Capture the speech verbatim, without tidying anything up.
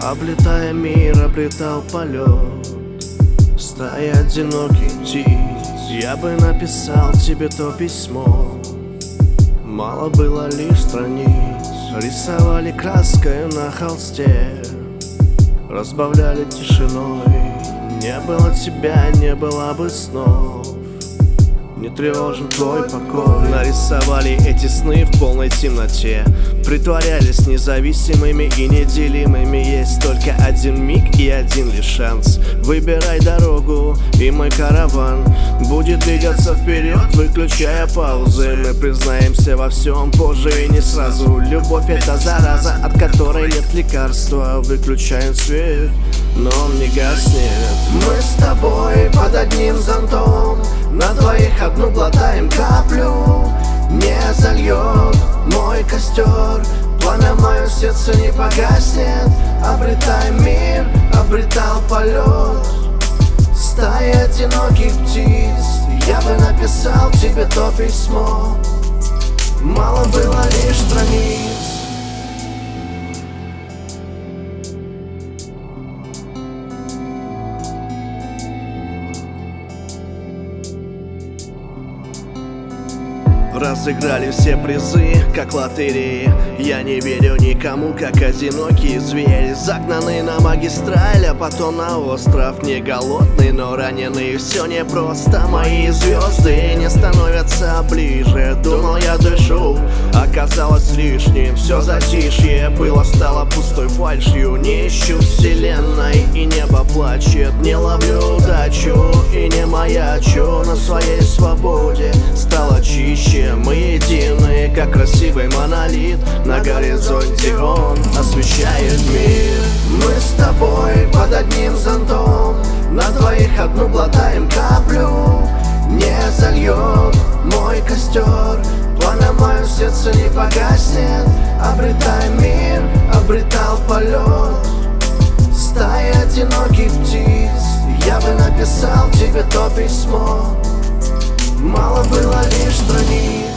Облетая мир, обретал полет. Стая одиноких птиц, я бы написал тебе то письмо. Мало было лишь страниц, рисовали краской на холсте, разбавляли тишиной. Не было тебя, не было бы снов, не тревожен твой покой. Нарисовали эти сны в полной темноте, притворялись независимыми и неделимыми. Есть только один миг и один лишь шанс. Выбирай дорогу, и мой караван будет двигаться вперед, выключая паузы. Мы признаемся во всем позже и не сразу. Любовь — это зараза, от которой нет лекарства. Выключаем свет, но он не гаснет. Мы с тобой под одним зонтом, на двоих одну глотаем каплю. Не зальет мой костер, пламя в моем сердце не погаснет. Обретаем мир, обретал полет. Стая одиноких птиц, я бы написал тебе то письмо. Мало было лишь страниц. Разыграли все призы, как лотереи. Я не верю никому, как одинокий зверь, загнанный на магистраль, а потом на остров. Не голодный, но раненый, все непросто. Мои звезды не становятся ближе. Думал, я дышу, оказалось лишним. Все затишье было, стало пустой фальшью. Не ищу вселенной, и небо плачет. Не ловлю удачу и не маячу на своей свободе. Стало чище, мы едины, как красивый монолит. На горизонте он освещает мир. Мы с тобой под одним зонтом, на двоих одну глотаем каплю. Не зальет мой костер, пламя в моем сердце не погаснет. Обретаем мир, обретал полет. Стая одиноких птиц, я бы написал тебе то письмо. Мало было лишь страниц.